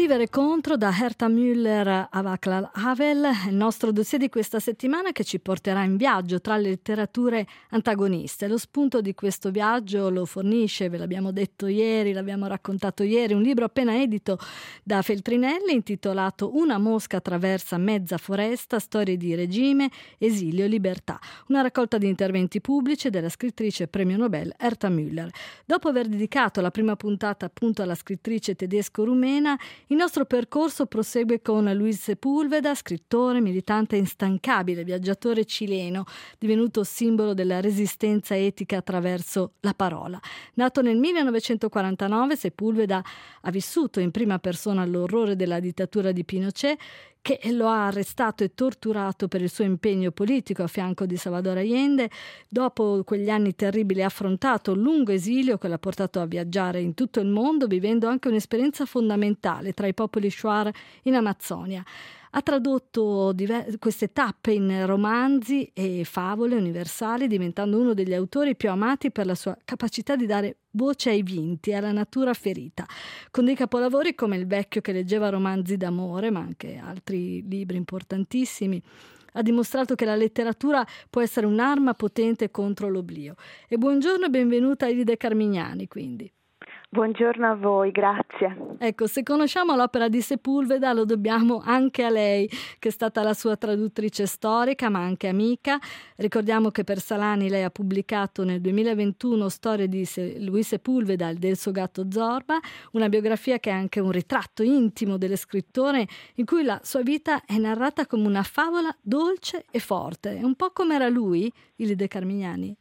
Vivere contro da Herta Müller a Václav Havel, il nostro dossier di questa settimana che ci porterà in viaggio tra le letterature antagoniste. Lo spunto di questo viaggio lo fornisce, ve l'abbiamo detto ieri, l'abbiamo raccontato ieri, un libro appena edito da Feltrinelli intitolato Una mosca attraversa mezza foresta, storie di regime, esilio e libertà. Una raccolta di interventi pubblici della scrittrice premio Nobel Herta Müller. Dopo aver dedicato la prima puntata appunto alla scrittrice tedesco-rumena, il nostro percorso prosegue con Luis Sepúlveda, scrittore, militante instancabile, viaggiatore cileno, divenuto simbolo della resistenza etica attraverso la parola. Nato nel 1949, Sepúlveda ha vissuto in prima persona l'orrore della dittatura di Pinochet, che lo ha arrestato e torturato per il suo impegno politico a fianco di Salvador Allende. Dopo quegli anni terribili ha affrontato un lungo esilio che l'ha portato a viaggiare in tutto il mondo, vivendo anche un'esperienza fondamentale tra i popoli Shuar in Amazzonia. Ha tradotto queste tappe in romanzi e favole universali, diventando uno degli autori più amati per la sua capacità di dare voce ai vinti, alla natura ferita, con dei capolavori come Il vecchio che leggeva romanzi d'amore, ma anche altri libri importantissimi. Ha dimostrato che la letteratura può essere un'arma potente contro l'oblio. E buongiorno e benvenuta Ilde Carmignani, quindi. Buongiorno a voi, grazie. Ecco, se conosciamo l'opera di Sepúlveda lo dobbiamo anche a lei, che è stata la sua traduttrice storica ma anche amica. Ricordiamo che per Salani lei ha pubblicato nel 2021 Storie di Luis Sepúlveda e del suo gatto Zorba, una biografia che è anche un ritratto intimo dello scrittore in cui la sua vita è narrata come una favola dolce e forte, un po' come era lui, Ilde Carmignani.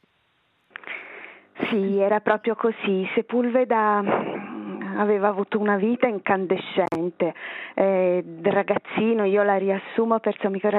Sì, era proprio così. Sepúlveda aveva avuto una vita incandescente. Ragazzino, io la riassumo per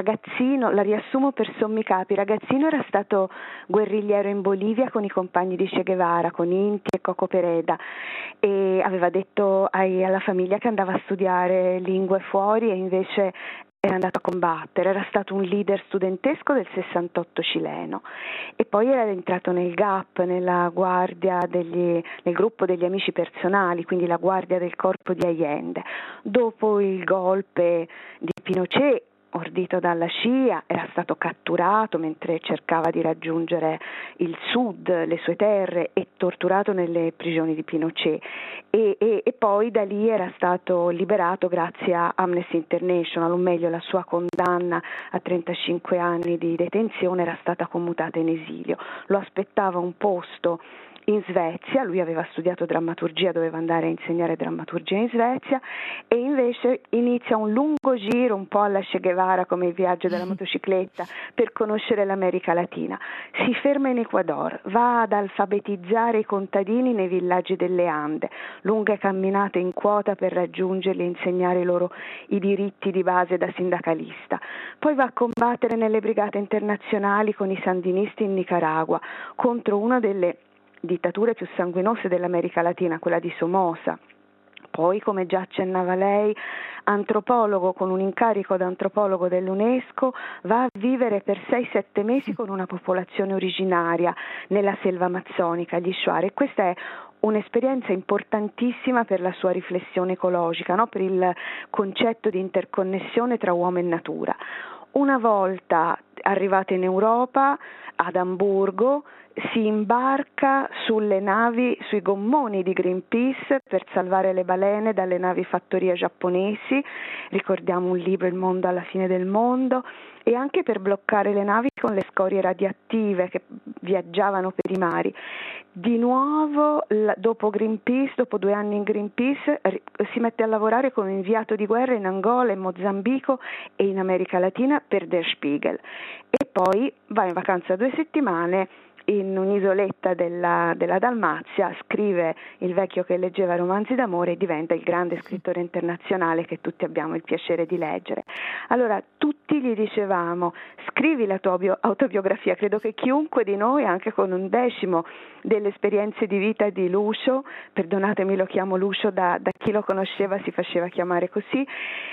sommi capi. Ragazzino era stato guerrigliero in Bolivia con i compagni di Che Guevara, con Inti e Coco Pereda, e aveva detto alla famiglia che andava a studiare lingue fuori e invece era andato a combattere. Era stato un leader studentesco del 68 cileno e poi era entrato nel GAP, nella guardia nel gruppo degli amici personali, quindi la guardia del corpo di Allende. Dopo il golpe di Pinochet, ordito dalla CIA, era stato catturato mentre cercava di raggiungere il sud, le sue terre, e torturato nelle prigioni di Pinochet e poi da lì era stato liberato grazie a Amnesty International, o meglio la sua condanna a 35 anni di detenzione era stata commutata in esilio. Lo aspettava un posto in Svezia, lui aveva studiato drammaturgia, doveva andare a insegnare drammaturgia in Svezia, e invece inizia un lungo giro, un po' alla Che Guevara, come il viaggio della motocicletta, per conoscere l'America Latina. Si ferma in Ecuador, va ad alfabetizzare i contadini nei villaggi delle Ande, lunghe camminate in quota per raggiungerli e insegnare loro i diritti di base da sindacalista. Poi va a combattere nelle brigate internazionali con i sandinisti in Nicaragua, contro una delle dittature più sanguinose dell'America Latina, quella di Somoza. Poi, come già accennava lei, antropologo con un incarico da antropologo dell'UNESCO, va a vivere per 6-7 mesi con una popolazione originaria nella selva amazzonica, gli Shuar, e questa è un'esperienza importantissima per la sua riflessione ecologica, no? Per il concetto di interconnessione tra uomo e natura. Una volta arrivata in Europa, ad Amburgo, si imbarca sulle navi, sui gommoni di Greenpeace per salvare le balene dalle navi fattoria giapponesi, ricordiamo un libro, Il mondo alla fine del mondo, e anche per bloccare le navi con le scorie radioattive che viaggiavano per i mari. Di nuovo, dopo Greenpeace, dopo 2 anni in Greenpeace, si mette a lavorare come inviato di guerra in Angola, in Mozambico e in America Latina per Der Spiegel, e poi va in vacanza 2 settimane in un'isoletta della Dalmazia, scrive Il vecchio che leggeva romanzi d'amore e diventa il grande scrittore internazionale che tutti abbiamo il piacere di leggere. Allora, tutti gli dicevamo: scrivi la tua autobiografia. Credo che chiunque di noi, anche con un decimo delle esperienze di vita di Lucio, perdonatemi, lo chiamo Lucio da chi lo conosceva, si faceva chiamare così,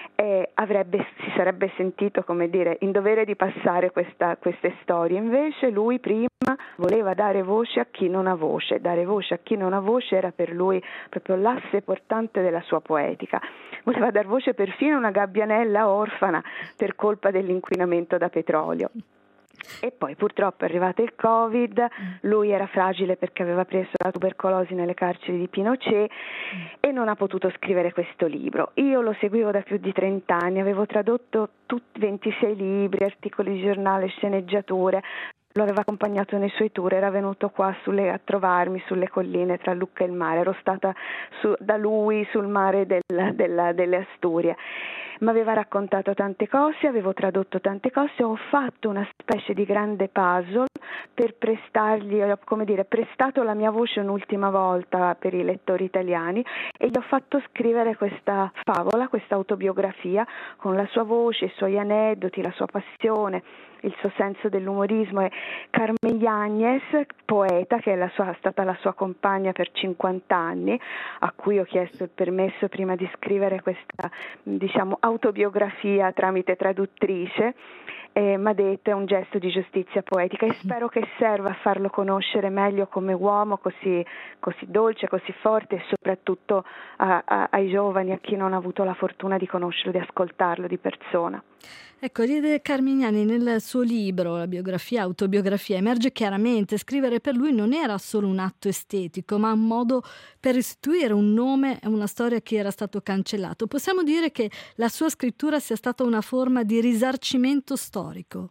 si sarebbe sentito, come dire, in dovere di passare queste storie. Invece lui prima voleva dare voce a chi non ha voce. Dare voce a chi non ha voce era per lui proprio l'asse portante della sua poetica. Voleva dar voce perfino a una gabbianella orfana per colpa dell'inquinamento da petrolio. E poi purtroppo è arrivato il Covid, lui era fragile perché aveva preso la tubercolosi nelle carceri di Pinochet e non ha potuto scrivere questo libro. Io lo seguivo da più di 30 anni, avevo tradotto 26 libri, articoli di giornale, sceneggiature. Lo aveva accompagnato nei suoi tour, era venuto qua a trovarmi sulle colline tra Lucca e il mare, ero stata da lui sul mare delle Asturie. Mi aveva raccontato tante cose, avevo tradotto tante cose, ho fatto una specie di grande puzzle per prestargli, ho prestato la mia voce un'ultima volta per i lettori italiani e gli ho fatto scrivere questa favola, questa autobiografia con la sua voce, i suoi aneddoti, la sua passione, il suo senso dell'umorismo. E Carmen Yáñez, poeta, che è stata la sua compagna per 50 anni, a cui ho chiesto il permesso prima di scrivere questa, autobiografia tramite traduttrice, mi ha detto è un gesto di giustizia poetica e spero che serva a farlo conoscere meglio come uomo così dolce, così forte e soprattutto ai giovani, a chi non ha avuto la fortuna di conoscerlo, di ascoltarlo di persona. Ecco, Iride Carmignani nel suo libro, la autobiografia, emerge chiaramente, scrivere per lui non era solo un atto estetico, ma un modo per restituire un nome e una storia che era stato cancellato. Possiamo dire che la sua scrittura sia stata una forma di risarcimento storico?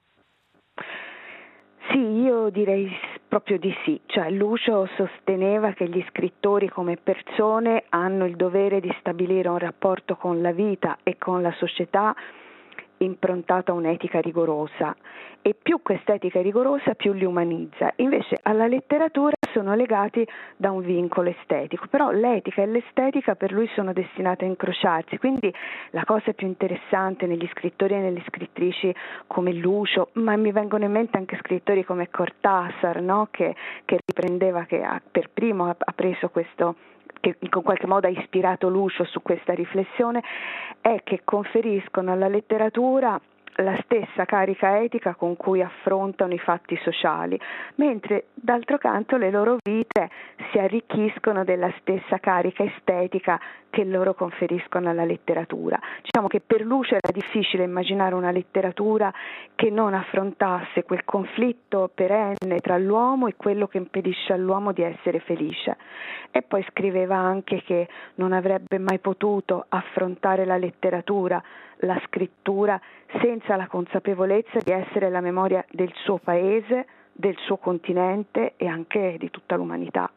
Sì, io direi proprio di sì. Cioè, Lucio sosteneva che gli scrittori come persone hanno il dovere di stabilire un rapporto con la vita e con la società improntato a un'etica rigorosa, e più quest'etica è rigorosa più li umanizza. Invece alla letteratura sono legati da un vincolo estetico, però l'etica e l'estetica per lui sono destinate a incrociarsi, quindi la cosa più interessante negli scrittori e nelle scrittrici come Lucio, ma mi vengono in mente anche scrittori come Cortázar, no? che riprendeva, che per primo ha preso questo, che in qualche modo ha ispirato Lucio su questa riflessione, è che conferiscono alla letteratura la stessa carica etica con cui affrontano i fatti sociali, mentre d'altro canto le loro vite si arricchiscono della stessa carica estetica che loro conferiscono alla letteratura. Diciamo che per Lucio era difficile immaginare una letteratura che non affrontasse quel conflitto perenne tra l'uomo e quello che impedisce all'uomo di essere felice. E poi scriveva anche che non avrebbe mai potuto affrontare la letteratura, la scrittura, senza la consapevolezza di essere la memoria del suo paese, del suo continente e anche di tutta l'umanità.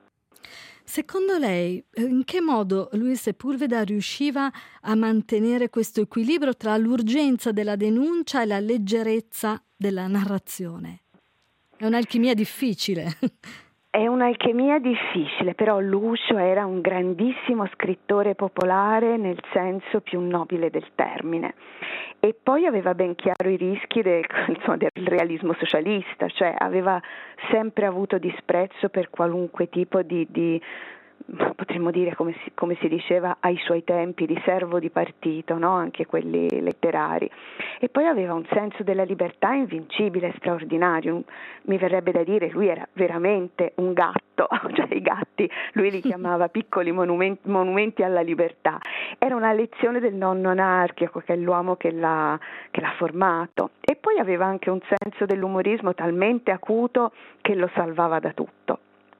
Secondo lei, in che modo Luis Sepúlveda riusciva a mantenere questo equilibrio tra l'urgenza della denuncia e la leggerezza della narrazione? È un'alchimia difficile. È un'alchimia difficile, però Lucio era un grandissimo scrittore popolare nel senso più nobile del termine. E poi aveva ben chiaro i rischi del realismo socialista, cioè aveva sempre avuto disprezzo per qualunque tipo di potremmo dire, come si diceva ai suoi tempi, di servo di partito, no? Anche quelli letterari. E poi aveva un senso della libertà invincibile, straordinario. Mi verrebbe da dire, lui era veramente un gatto, cioè i gatti, lui li chiamava piccoli monumenti alla libertà. Era una lezione del nonno anarchico, che è l'uomo che l'ha formato. E poi aveva anche un senso dell'umorismo talmente acuto che lo salvava da tutto.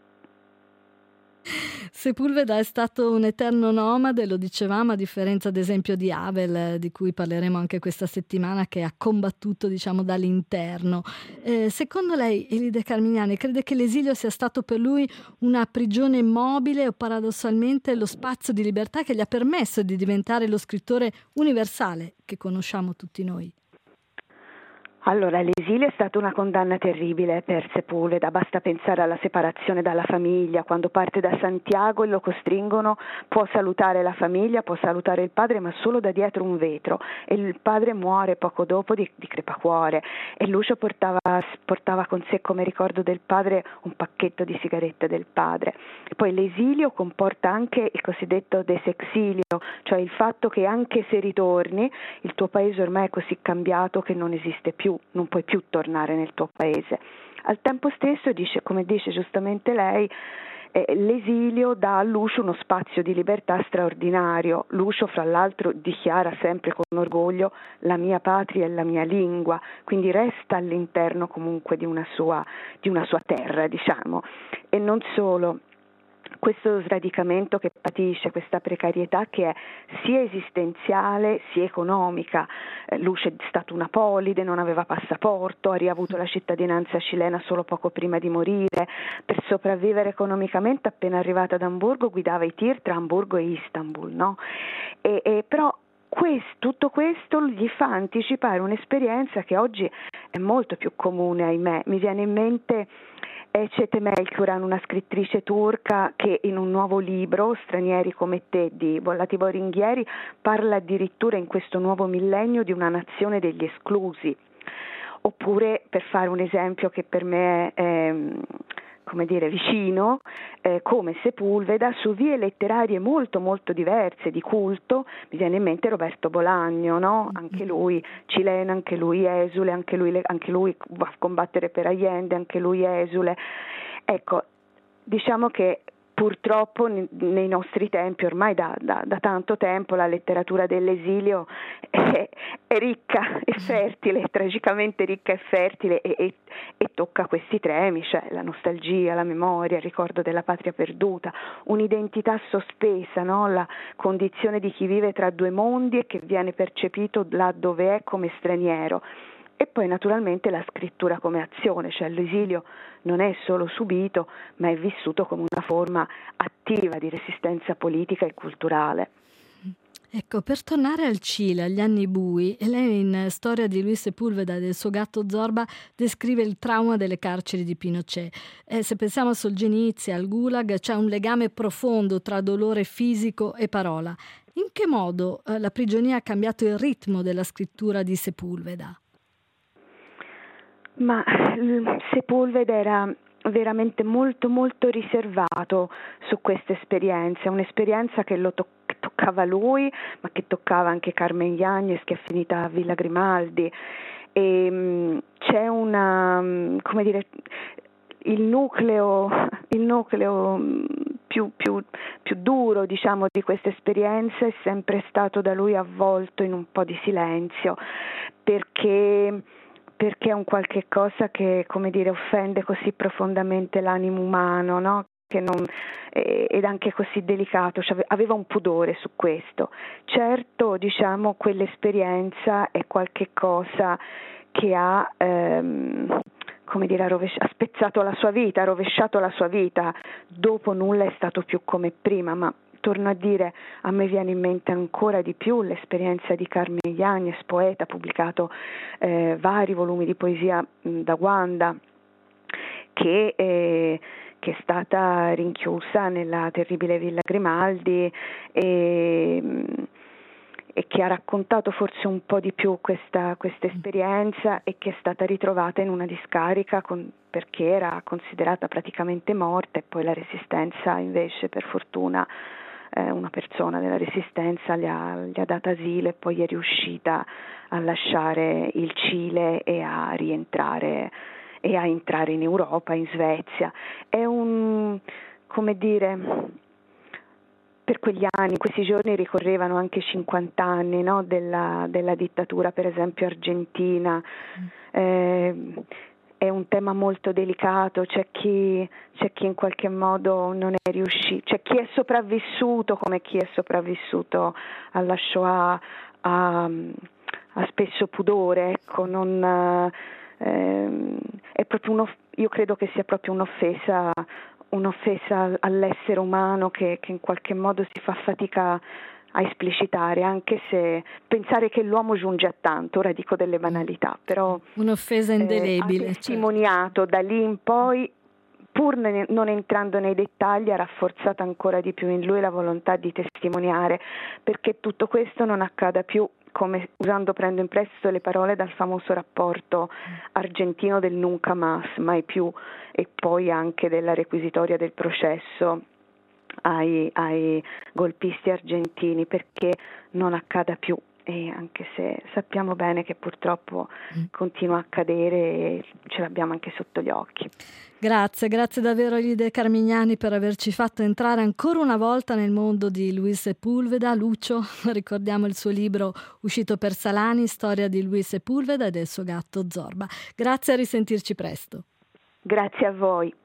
Sepúlveda è stato un eterno nomade, lo dicevamo, a differenza ad esempio di Havel, di cui parleremo anche questa settimana, che ha combattuto, diciamo, dall'interno. Secondo lei, Iride Carmignani, crede che l'esilio sia stato per lui una prigione immobile o paradossalmente lo spazio di libertà che gli ha permesso di diventare lo scrittore universale che conosciamo tutti noi? Allora, l'esilio è stata una condanna terribile per Sepúlveda, basta pensare alla separazione dalla famiglia, quando parte da Santiago e lo costringono, può salutare la famiglia, può salutare il padre, ma solo da dietro un vetro, e il padre muore poco dopo di crepacuore, e Lucio portava con sé come ricordo del padre un pacchetto di sigarette del padre. E poi l'esilio comporta anche il cosiddetto desexilio, cioè il fatto che anche se ritorni, il tuo paese ormai è così cambiato che non esiste più, non puoi più tornare nel tuo paese. Al tempo stesso, come dice giustamente lei, l'esilio dà a Lucio uno spazio di libertà straordinario. Lucio, fra l'altro, dichiara sempre con orgoglio: la mia patria e la mia lingua, quindi resta all'interno comunque di una sua terra, diciamo. E non solo, questo sradicamento che patisce, questa precarietà che è sia esistenziale sia economica. Luce è stato un apolide, non aveva passaporto, ha riavuto la cittadinanza cilena solo poco prima di morire. Per sopravvivere economicamente, appena arrivata ad Amburgo, guidava i tir tra Amburgo e Istanbul, no? Però tutto questo gli fa anticipare un'esperienza che oggi è molto più comune, ahimè. Mi viene in mente Ece Melchiorran, una scrittrice turca che in un nuovo libro, Stranieri come te, di Bollati Boringhieri, parla addirittura in questo nuovo millennio di una nazione degli esclusi. Oppure, per fare un esempio che per me è vicino, come Sepúlveda, su vie letterarie molto molto diverse di culto, mi viene in mente Roberto Bolaño, no? Anche lui cileno, anche lui esule, anche lui va a combattere per Allende, anche lui esule. Ecco, diciamo che purtroppo nei nostri tempi, ormai da tanto tempo, la letteratura dell'esilio è ricca e fertile, tragicamente ricca e fertile, e tocca questi temi, cioè la nostalgia, la memoria, il ricordo della patria perduta, un'identità sospesa, no? La condizione di chi vive tra due mondi e che viene percepito là dove è come straniero. E poi naturalmente la scrittura come azione, cioè l'esilio non è solo subito, ma è vissuto come una forma attiva di resistenza politica e culturale. Ecco, per tornare al Cile, agli anni bui, lei in Storia di Luis Sepúlveda e del suo gatto Zorba descrive il trauma delle carceri di Pinochet. Se pensiamo a Solzhenitsyn, al Gulag, c'è un legame profondo tra dolore fisico e parola. In che modo la prigionia ha cambiato il ritmo della scrittura di Sepúlveda? Ma Sepúlveda era veramente molto molto riservato su questa esperienza, un'esperienza che toccava lui, ma che toccava anche Carmen Yáñez, che è finita a Villa Grimaldi. E c'è il nucleo più duro, diciamo, di questa esperienza è sempre stato da lui avvolto in un po' di silenzio, perché è un qualche cosa che, offende così profondamente l'animo umano, no? Ed anche così delicato, cioè, aveva un pudore su questo. Certo, diciamo, quell'esperienza è qualche cosa che ha spezzato la sua vita, ha rovesciato la sua vita. Dopo nulla è stato più come prima, ma torno a dire, a me viene in mente ancora di più l'esperienza di Carmen Yáñez, poeta, pubblicato vari volumi di poesia da Wanda, che è stata rinchiusa nella terribile Villa Grimaldi e che ha raccontato forse un po' di più questa esperienza, e che è stata ritrovata in una discarica perché era considerata praticamente morta, e poi la Resistenza invece, per fortuna, una persona della Resistenza gli ha dato asilo, e poi è riuscita a lasciare il Cile e a rientrare e a entrare in Europa, in Svezia. È per quegli anni, in questi giorni ricorrevano anche 50 anni, no, della dittatura, per esempio argentina. È un tema molto delicato, c'è chi in qualche modo non è riuscito, c'è chi è sopravvissuto, come chi è sopravvissuto alla Shoah ha spesso pudore, ecco, è proprio io credo che sia proprio un'offesa all'essere umano che in qualche modo si fa fatica esplicitare, anche se pensare che l'uomo giunge a tanto, ora dico delle banalità, però un'offesa indelebile, ha testimoniato, certo, da lì in poi, pur non entrando nei dettagli, ha rafforzato ancora di più in lui la volontà di testimoniare, perché tutto questo non accada più, come prendo in prestito le parole dal famoso rapporto argentino del Nunca Más, mai più, e poi anche della requisitoria del processo ai golpisti argentini, perché non accada più. E anche se sappiamo bene che purtroppo continua a accadere e ce l'abbiamo anche sotto gli occhi. Grazie davvero Lide Carmignani per averci fatto entrare ancora una volta nel mondo di Luis Sepúlveda. Lucio, ricordiamo il suo libro uscito per Salani, storia di Luis Sepúlveda e del suo gatto Zorba. Grazie, a risentirci presto. Grazie a voi.